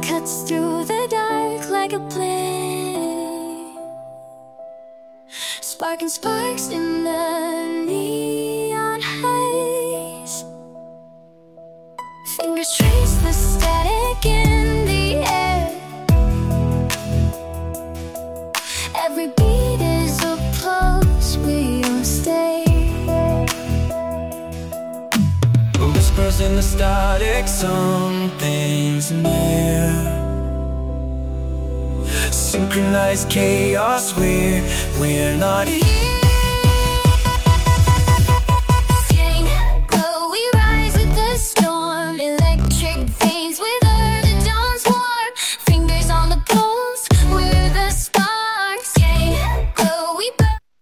cuts through the dark like a blade, sparking sparks in the neon haze. Fingers trace the static in the air. Every beat is a pulse, we all stay. Whispers in the static, something's near. Synchronized chaos, we're not here.